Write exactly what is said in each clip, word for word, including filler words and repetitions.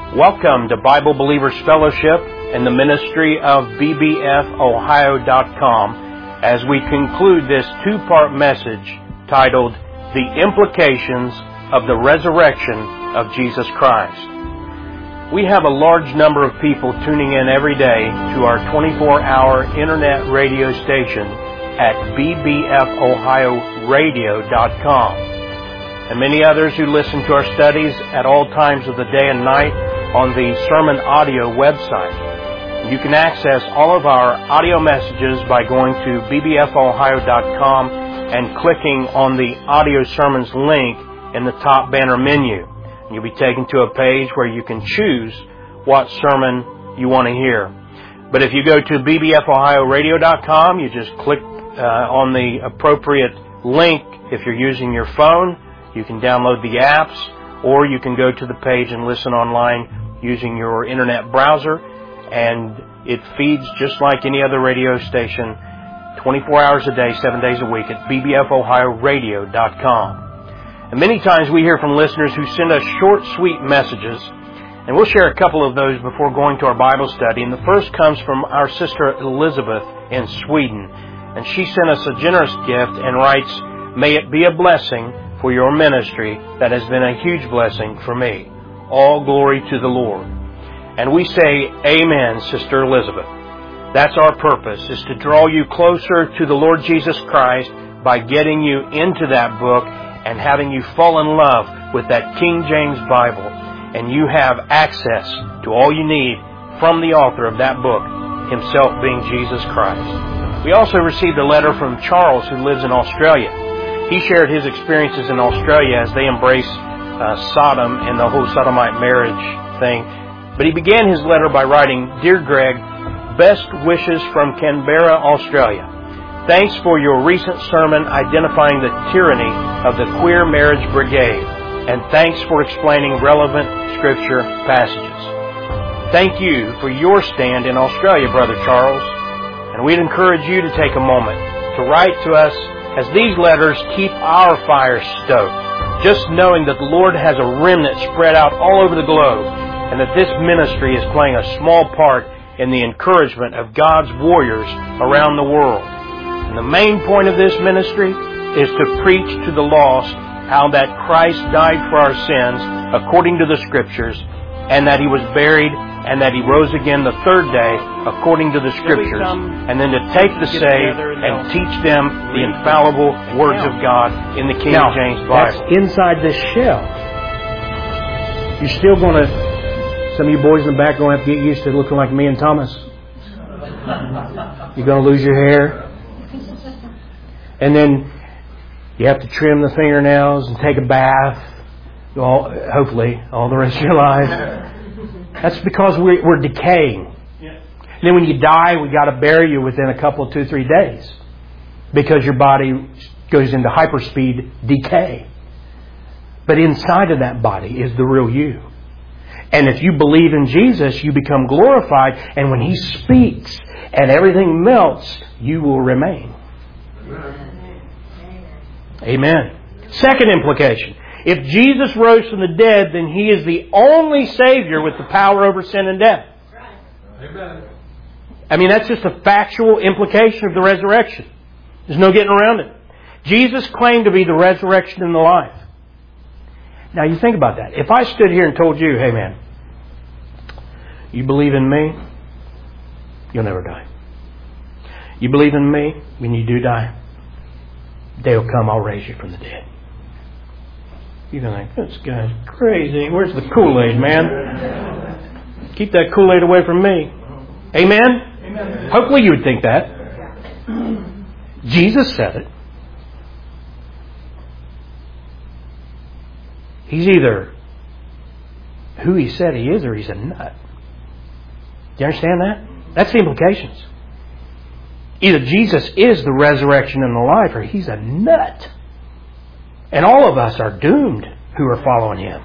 Welcome to Bible Believers Fellowship and the ministry of B B F Ohio dot com as we conclude this two-part message titled, The Implications of the Resurrection of Jesus Christ. We have a large number of people tuning in every day to our twenty-four hour internet radio station at B B F Ohio Radio dot com, and many others who listen to our studies at all times of the day and night on the Sermon Audio website. You can access all of our audio messages by going to B B F Ohio dot com and clicking on the Audio Sermons link in the top banner menu. You'll be taken to a page where you can choose what sermon you want to hear. But if you go to B B F Ohio Radio dot com, you just click uh, on the appropriate link. If you're using your phone, you can download the apps, or you can go to the page and listen online using your internet browser, and it feeds just like any other radio station twenty-four hours a day, seven days a week at B B F Ohio Radio dot com. And many times we hear from listeners who send us short, sweet messages, and we'll share a couple of those before going to our Bible study. And the first comes from our sister Elizabeth in Sweden, and she sent us a generous gift and writes, "May it be a blessing for your ministry that has been a huge blessing for me. All glory to the Lord." And we say, Amen, Sister Elizabeth. That's our purpose, is to draw you closer to the Lord Jesus Christ by getting you into that book and having you fall in love with that King James Bible. And you have access to all you need from the author of that book, himself being Jesus Christ. We also received a letter from Charles, who lives in Australia. He shared his experiences in Australia as they embrace uh, Sodom and the whole sodomite marriage thing. But he began his letter by writing, "Dear Greg, best wishes from Canberra, Australia. Thanks for your recent sermon identifying the tyranny of the queer marriage brigade. And thanks for explaining relevant Scripture passages. Thank you for your stand in Australia, Brother Charles. And we'd encourage you to take a moment to write to us, as these letters keep our fire stoked, just knowing that the Lord has a remnant spread out all over the globe, and that this ministry is playing a small part in the encouragement of God's warriors around the world. And the main point of this ministry is to preach to the lost how that Christ died for our sins according to the Scriptures, and that He was buried, and that He rose again the third day according to the Scriptures, and then to take the saved and teach them the infallible words of God in the King now, James Bible." That's inside this shell. You're still going to, some of you boys in the back going to have to get used to looking like me and Thomas. You're going to lose your hair. And then you have to trim the fingernails and take a bath, all, hopefully, all the rest of your life. That's because we're, we're decaying. And then when you die, we got to bury you within a couple, two, three days, because your body goes into hyperspeed decay. But inside of that body is the real you. And if you believe in Jesus, you become glorified. And when He speaks and everything melts, you will remain. Amen. Second implication. If Jesus rose from the dead, then He is the only Savior with the power over sin and death. Amen. I mean, that's just a factual implication of the resurrection. There's no getting around it. Jesus claimed to be the resurrection and the life. Now, you think about that. If I stood here and told you, hey man, you believe in me, you'll never die. You believe in me, when you do die, day will come, I'll raise you from the dead. You're going to think, this guy's crazy. Where's the Kool-Aid, man? Keep that Kool-Aid away from me. Amen? Amen? Hopefully you would think that. Jesus said it. He's either who He said He is, or He's a nut. Do you understand that? That's the implications. Either Jesus is the resurrection and the life, or He's a nut. And all of us are doomed who are following Him.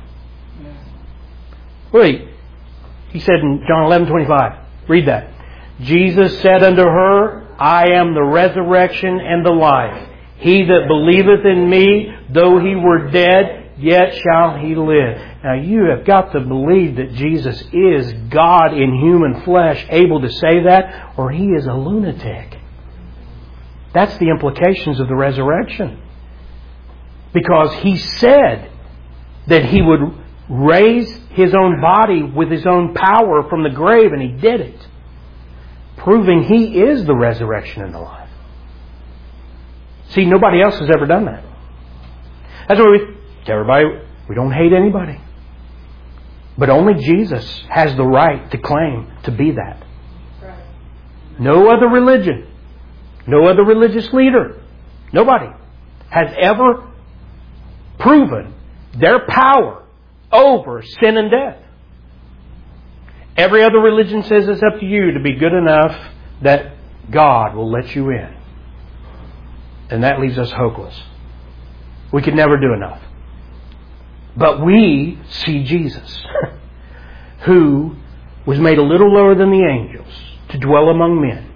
Wait, He said in John eleven twenty-five, read that. Jesus said unto her, I am the resurrection and the life. He that believeth in me, though he were dead, yet shall he live. Now you have got to believe that Jesus is God in human flesh, able to say that, or He is a lunatic. That's the implications of the resurrection. Because He said that He would raise His own body with His own power from the grave, and He did it. Proving He is the resurrection and the life. See, nobody else has ever done that. That's why we tell everybody, we don't hate anybody. But only Jesus has the right to claim to be that. No other religion, no other religious leader, nobody has ever proven their power over sin and death. Every other religion says it's up to you to be good enough that God will let you in. And that leaves us hopeless. We could never do enough. But we see Jesus, who was made a little lower than the angels to dwell among men.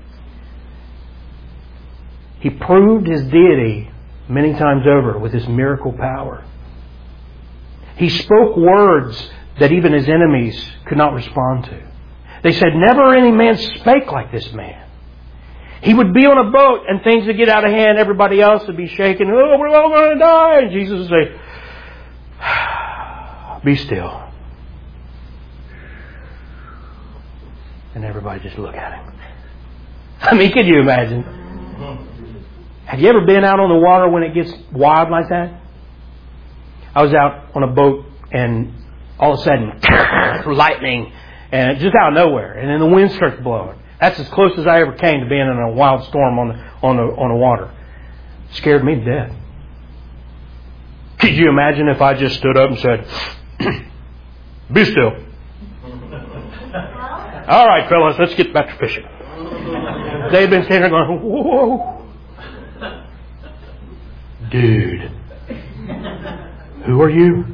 He proved His deity many times over with His miracle power. He spoke words that even His enemies could not respond to. They said, never any man spake like this man. He would be on a boat and things would get out of hand. Everybody else would be shaking. Oh, we're all going to die. And Jesus would say, be still. And everybody just look at Him. I mean, could you imagine? Have you ever been out on the water when it gets wild like that? I was out on a boat and all of a sudden, lightning, and just out of nowhere. And then the wind starts blowing. That's as close as I ever came to being in a wild storm on the, on the, on the water. It scared me to death. Could you imagine if I just stood up and said, be still. All right, fellas, let's get back to fishing. They've been standing there going, whoa. Dude, who are you?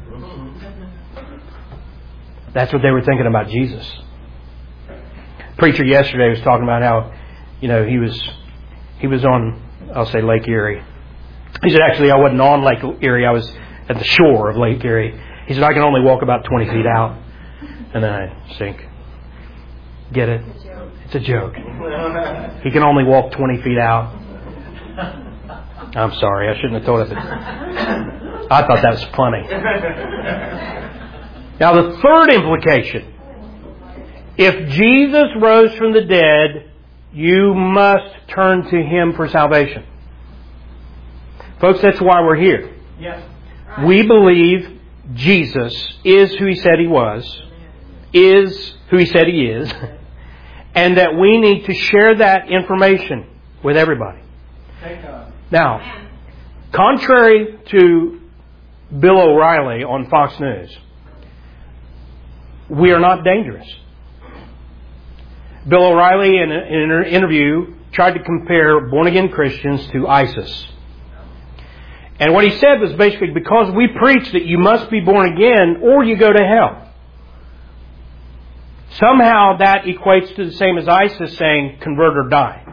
That's what they were thinking about Jesus. Preacher yesterday was talking about how, you know, he was he was on, I'll say Lake Erie. He said, actually, I wasn't on Lake Erie. I was at the shore of Lake Erie. He said, I can only walk about twenty feet out. And then I sink. Get it? It's a joke. He can only walk twenty feet out. I'm sorry. I shouldn't have thought of it. I thought that was funny. Now, the third implication. If Jesus rose from the dead, you must turn to Him for salvation. Folks, that's why we're here. Yes. We believe Jesus is who He said He was, is who He said He is, and that we need to share that information with everybody. Now, contrary to Bill O'Reilly on Fox News, we are not dangerous. Bill O'Reilly, in an interview, tried to compare born-again Christians to ISIS. And what he said was basically, because we preach that you must be born again or you go to hell. Somehow that equates to the same as ISIS saying, convert or die.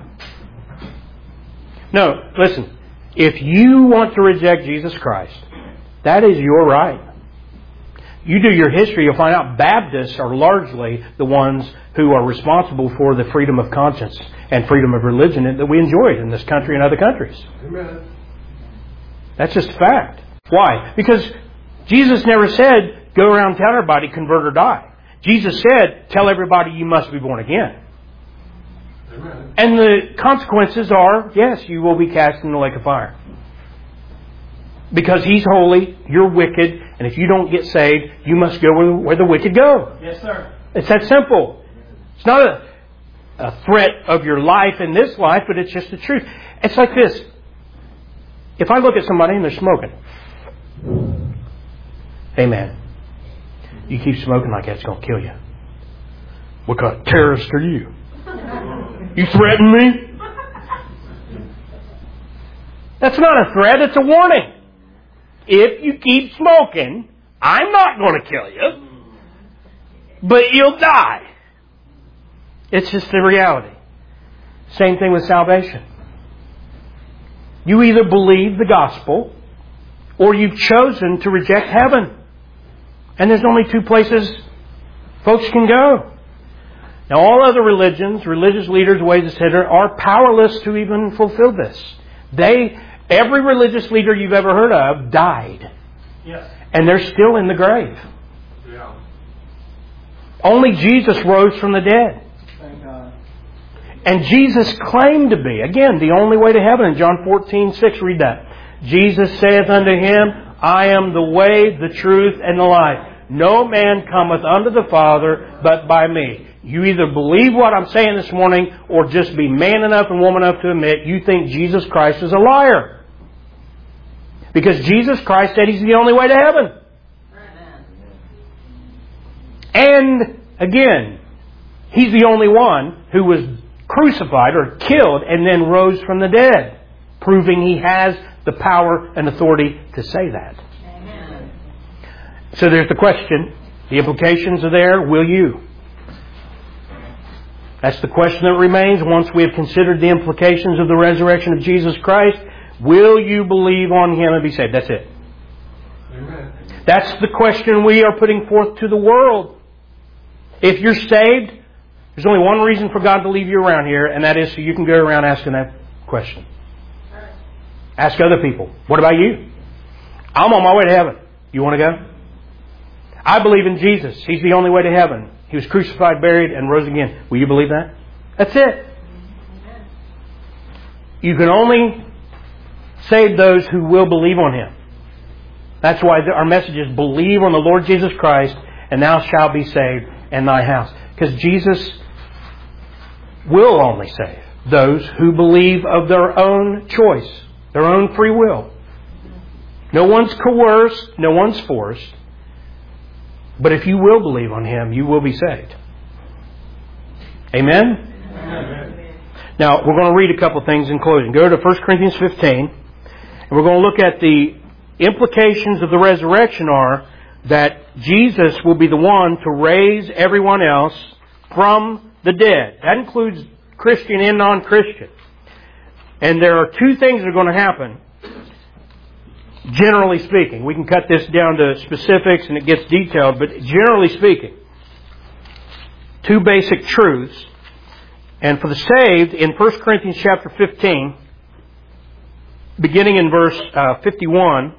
No, listen. If you want to reject Jesus Christ, that is your right. You do your history, you'll find out Baptists are largely the ones who are responsible for the freedom of conscience and freedom of religion that we enjoy in this country and other countries. Amen. That's just a fact. Why? Because Jesus never said, go around and tell everybody, convert or die. Jesus said, tell everybody you must be born again. Amen. And the consequences are, yes, you will be cast in the lake of fire. Because He's holy, you're wicked, and if you don't get saved, you must go where, where the wicked go. Yes, sir. It's that simple. It's not a, a threat of your life in this life, but it's just the truth. It's like this. If I look at somebody and they're smoking, hey man, you keep smoking like that, it's going to kill you. What kind of terrorist are you? You threaten me? That's not a threat, it's a warning. If you keep smoking, I'm not going to kill you, but you'll die. It's just the reality. Same thing with salvation. You either believe the gospel or you've chosen to reject heaven. And there's only two places folks can go. Now, all other religions, religious leaders, ways, et cetera, are powerless to even fulfill this. They, every religious leader you've ever heard of died. Yes. And they're still in the grave. Yeah. Only Jesus rose from the dead. Thank God. And Jesus claimed to be, again, the only way to heaven. In John fourteen six, read that. Jesus saith unto him, I am the way, the truth, and the life. No man cometh unto the Father but by me. You either believe what I'm saying this morning or just be man enough and woman enough to admit you think Jesus Christ is a liar. Because Jesus Christ said He's the only way to heaven. And again, He's the only one who was crucified or killed and then rose from the dead, proving He has the power and authority to say that. Amen. So there's the question. The implications are there. Will you? That's the question that remains once we have considered the implications of the resurrection of Jesus Christ. Will you believe on Him and be saved? That's it. Amen. That's the question we are putting forth to the world. If you're saved, there's only one reason for God to leave you around here, and that is so you can go around asking that question. Ask other people. What about you? I'm on my way to heaven. You want to go? I believe in Jesus. He's the only way to heaven. He was crucified, buried, and rose again. Will you believe that? That's it. You can only save those who will believe on Him. That's why our message is believe on the Lord Jesus Christ, and thou shalt be saved and thy house. Because Jesus will only save those who believe of their own choice, their own free will. No one's coerced, no one's forced. But if you will believe on Him, you will be saved. Amen? Amen. Now, we're going to read a couple of things in closing. Go to First Corinthians fifteen, and we're going to look at the implications of the resurrection are that Jesus will be the one to raise everyone else from the dead. That includes Christian and non-Christian. And there are two things that are going to happen. Generally speaking, we can cut this down to specifics and it gets detailed, but generally speaking, two basic truths. And for the saved, in First Corinthians chapter fifteen, beginning in verse uh, fifty-one,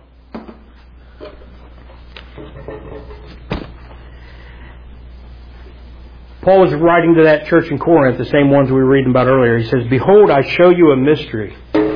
Paul was writing to that church in Corinth, the same ones we were reading about earlier. He says, Behold, I show you a mystery.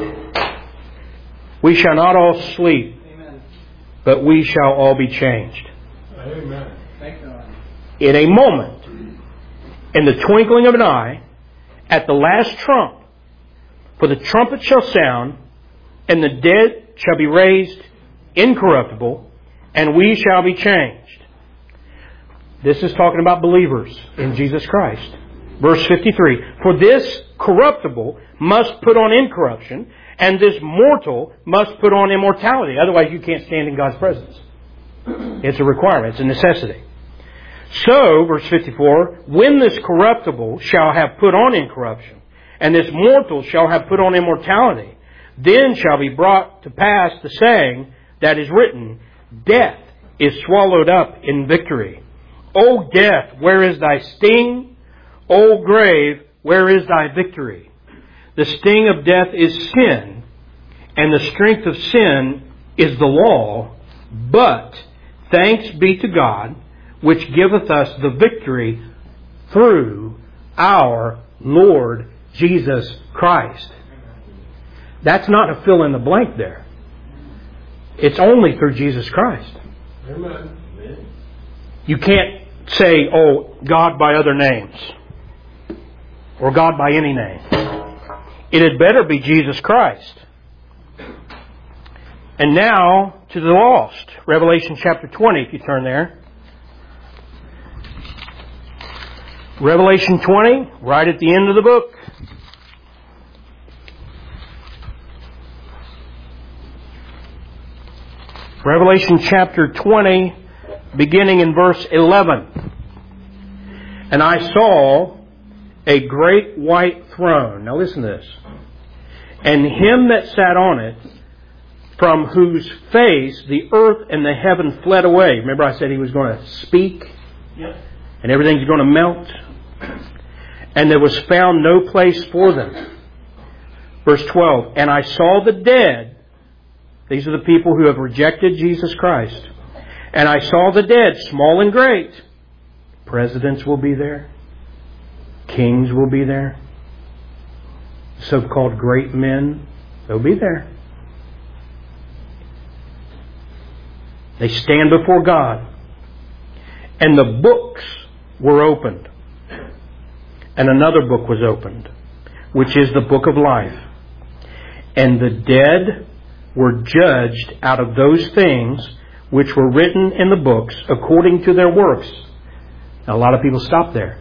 We shall not all sleep, Amen. But we shall all be changed. Amen. Thank God. In a moment, in the twinkling of an eye, at the last trump, for the trumpet shall sound, and the dead shall be raised incorruptible, and we shall be changed. This is talking about believers in Jesus Christ. Verse fifty-three, For this corruptible must put on incorruption, and this mortal must put on immortality. Otherwise you can't stand in God's presence. It's a requirement. It's a necessity. So, verse fifty-four, When this corruptible shall have put on incorruption, and this mortal shall have put on immortality, then shall be brought to pass the saying that is written, Death is swallowed up in victory. O death, where is thy sting? O grave, where is thy victory? The sting of death is sin, and the strength of sin is the law. But thanks be to God, which giveth us the victory through our Lord Jesus Christ. That's not a fill in the blank there. It's only through Jesus Christ. Amen. You can't say, oh, God by other names. Or God by any name. It had better be Jesus Christ. And now to the lost. Revelation chapter twenty, if you turn there. Revelation twenty, right at the end of the book. Revelation chapter twenty, beginning in verse eleven. And I saw a great white throne. Now listen to this. And him that sat on it, from whose face the earth and the heaven fled away. Remember I said He was going to speak? Yep. And everything's going to melt. And there was found no place for them. Verse twelve, and I saw the dead. These are the people who have rejected Jesus Christ. And I saw the dead, small and great. Presidents will be there. Kings will be there. So-called great men, they'll be there. They stand before God. And the books were opened. And another book was opened, which is the book of life. And the dead were judged out of those things which were written in the books according to their works. Now, a lot of people stop there.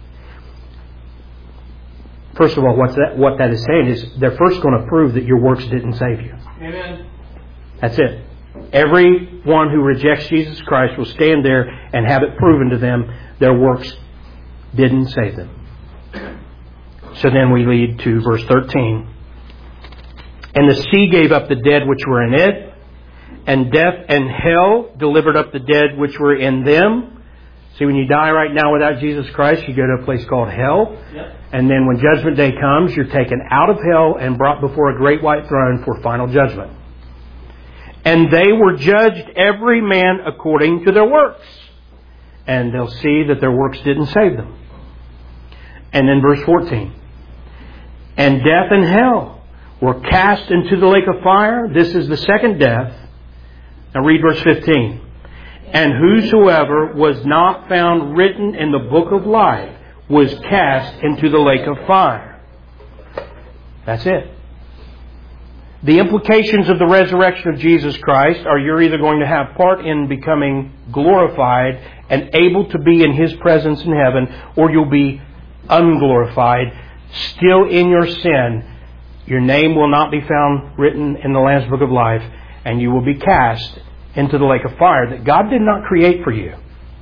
First of all, what's that, what that is saying is they're first going to prove that your works didn't save you. Amen. That's it. Everyone who rejects Jesus Christ will stand there and have it proven to them their works didn't save them. So then we lead to verse thirteen. And the sea gave up the dead which were in it, and death and hell delivered up the dead which were in them. See, when you die right now without Jesus Christ, you go to a place called hell. Yep. And then when judgment day comes, you're taken out of hell and brought before a great white throne for final judgment. And they were judged every man according to their works. And they'll see that their works didn't save them. And then verse fourteen. And death and hell were cast into the lake of fire. This is the second death. Now read verse fifteen. And whosoever was not found written in the book of life was cast into the lake of fire. That's it. The implications of the resurrection of Jesus Christ are you're either going to have part in becoming glorified and able to be in His presence in heaven, or you'll be unglorified, still in your sin. Your name will not be found written in the Lamb's Book of Life, and you will be cast into the lake of fire that God did not create for you.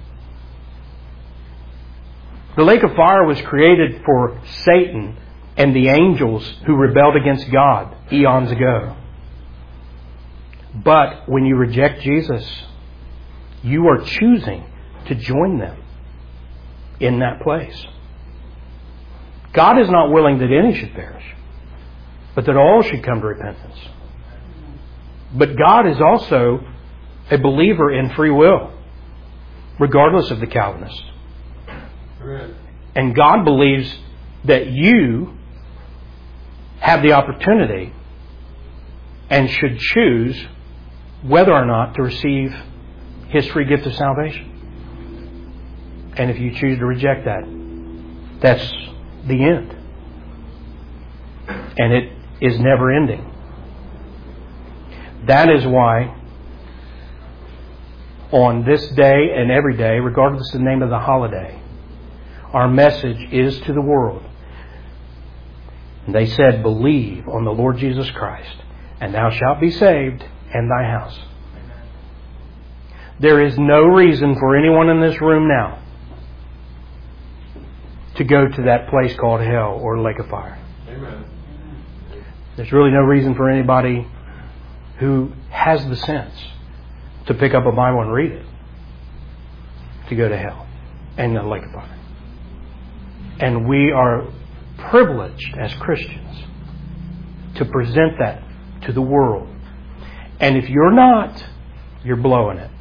The lake of fire was created for Satan and the angels who rebelled against God eons ago. But when you reject Jesus, you are choosing to join them in that place. God is not willing that any should perish, but that all should come to repentance. But God is also a believer in free will, regardless of the Calvinists. And God believes that you have the opportunity and should choose whether or not to receive His free gift of salvation. And if you choose to reject that, that's the end. And it is never ending. That is why on this day and every day, regardless of the name of the holiday, our message is to the world. And they said, believe on the Lord Jesus Christ, and thou shalt be saved, and thy house. There is no reason for anyone in this room now to go to that place called hell or lake of fire. Amen. There's really no reason for anybody who has the sense to pick up a Bible and read it to go to hell and the lake of fire. And we are privileged as Christians to present that to the world. And if you're not, you're blowing it.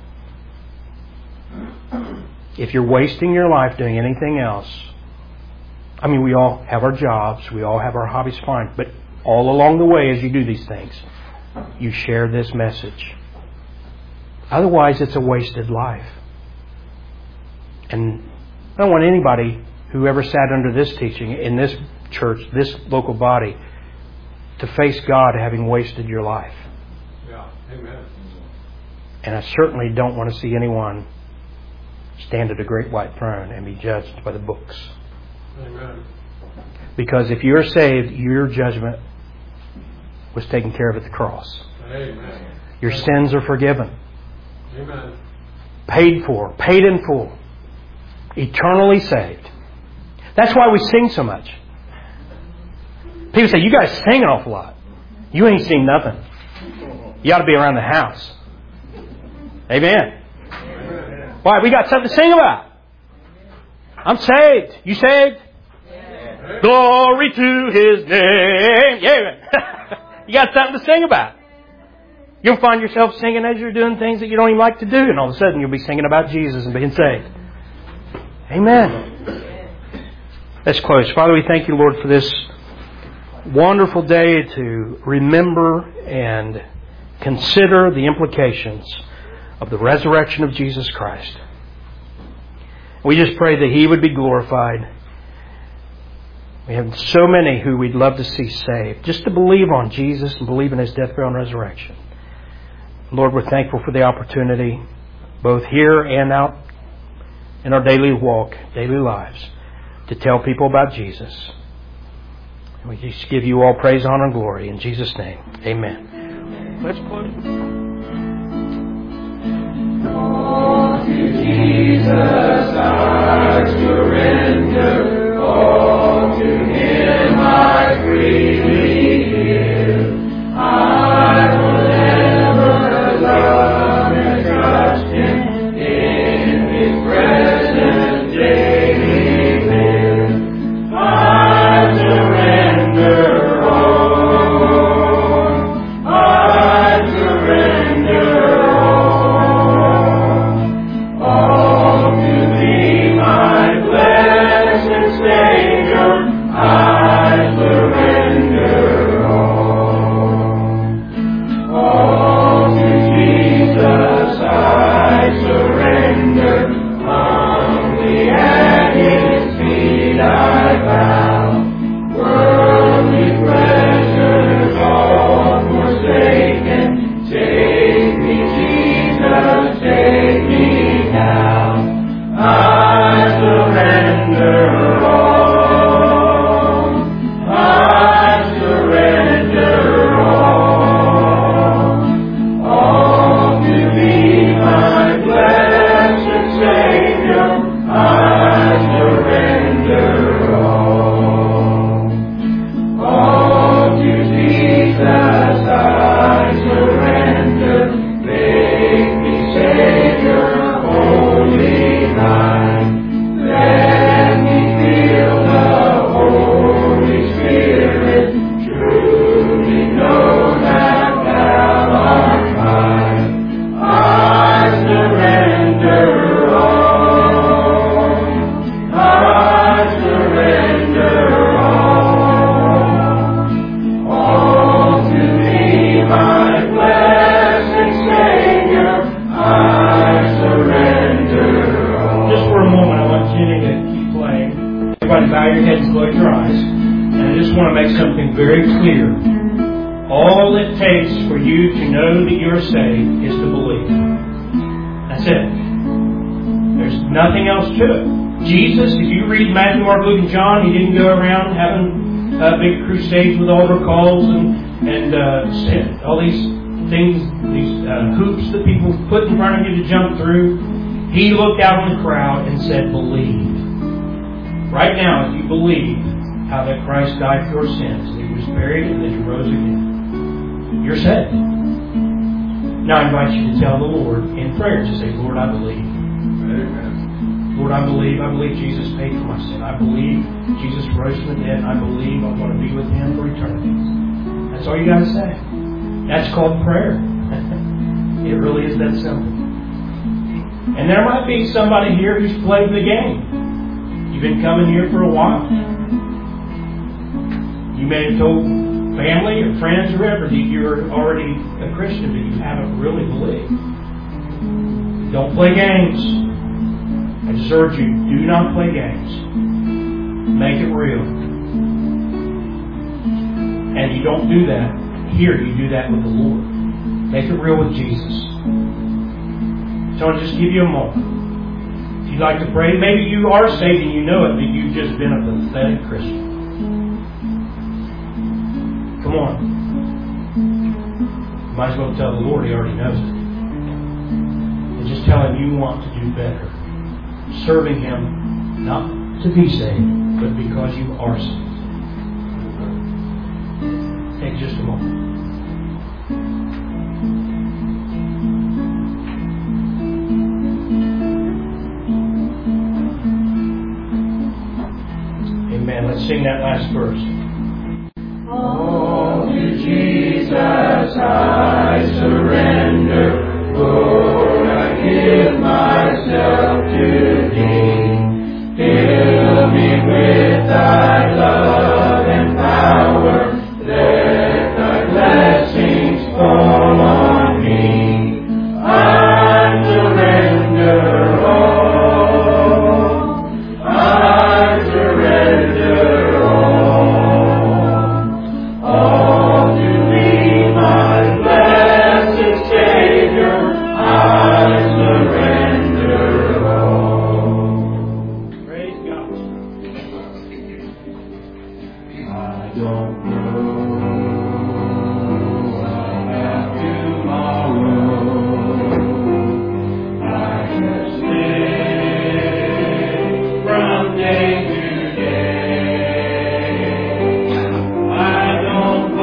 If you're wasting your life doing anything else, I mean, we all have our jobs, we all have our hobbies, fine, but all along the way as you do these things, you share this message. Otherwise, it's a wasted life. And I don't want anybody who ever sat under this teaching in this church, this local body, to face God having wasted your life. Yeah. Amen. And I certainly don't want to see anyone stand at a great white throne and be judged by the books. Amen. Because if you're saved, your judgment was taken care of at the cross. Amen. Your sins are forgiven. Amen. Paid for, paid in full. Eternally saved. That's why we sing so much. People say, you guys sing an awful lot. You ain't seen nothing. You ought to be around the house. Amen. Why? We got something to sing about. I'm saved. You saved? Yeah. Glory to His name. Yeah. You got something to sing about. You'll find yourself singing as you're doing things that you don't even like to do, and all of a sudden you'll be singing about Jesus and being saved. Amen. Let's close. Father, we thank you, Lord, for this wonderful day to remember and consider the implications of the resurrection of Jesus Christ. We just pray that He would be glorified. We have so many who we'd love to see saved, just to believe on Jesus and believe in His death, burial, and resurrection. Lord, we're thankful for the opportunity, both here and out in our daily walk, daily lives, to tell people about Jesus. And we just give you all praise, honor, and glory. In Jesus' name, amen. Let's close. All to Jesus I surrender, all to Him I freely give. I will ever love and trust Him, in His presence daily live. I surrender all, I surrender all, all to Thee, my blessed Savior, I surrender all. All to Jesus I surrender, humbly at His feet I bow. Worldly pleasures all forsaken, take me, Jesus, take me now. I surrender all, I surrender all, all to Thee, my blessed Savior, I surrender all. All to Jesus I surrender, make me Savior, wholly Thine. Let me feel the Holy Spirit, truly know that Thou art mine. I surrender all, I surrender all, all to Thee, my blessed Savior, I surrender all. Just for a moment, I want Jenny to keep playing. Everybody bow your heads and close your eyes. And I just want to make something very clear. All it takes for you to know that you're saved is to believe. That's it. There's nothing else to it. Jesus, if you read Matthew, Mark, Luke, and John, He didn't go around having uh, big crusades with altar calls and, and uh, all these things, these uh, hoops that people put in front of you to jump through. He looked out on the crowd and said, believe. Right now, if you believe how that Christ died for your sins, and He was buried, and that He rose again, you're saved. Now I invite you to tell the Lord in prayer, to say, Lord, I believe. Amen. Lord, I believe. I believe Jesus paid for my sin. I believe Jesus rose from the dead. I believe I want to be with Him for eternity. That's all you got to say. That's called prayer. It really is that simple. And there might be somebody here who's played the game. You've been coming here for a while. You may have told family or friends or whoever that you're already a Christian, but you haven't really believed. Don't play games. I just urge you, do not play games. Make it real. And you don't do that here. You do that with the Lord. Make it real with Jesus. So I'll just give you a moment. If you'd like to pray, maybe you are saved and you know it, but you've just been a pathetic Christian. Come on. You might as well tell the Lord. He already knows it. And just tell Him you want to do better. Serving Him not to be saved, but because you are saved. Take just a moment. Amen. Let's sing that last verse. All to Jesus I surrender, Lord, I give myself to Thee. Fill me with Thy love and power, let Thy blessings fall on me. I surrender all, I surrender all, all to Thee, my blessed Savior, I surrender all. Praise God. I don't know about tomorrow. I just live from day to day. I don't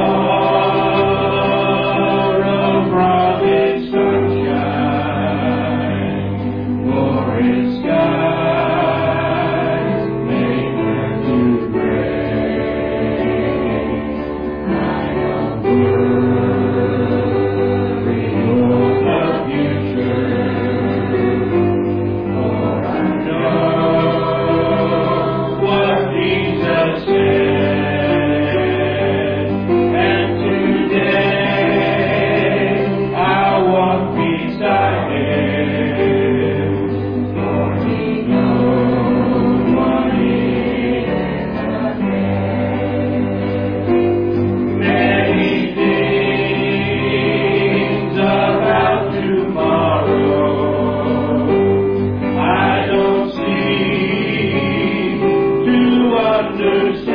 borrow from its sunshine or its skies may turn to gray. I don't worry for the future, for I know what Jesus said, and today I walk beside Him, for He knows what is ahead. Many things about tomorrow I don't seem to understand.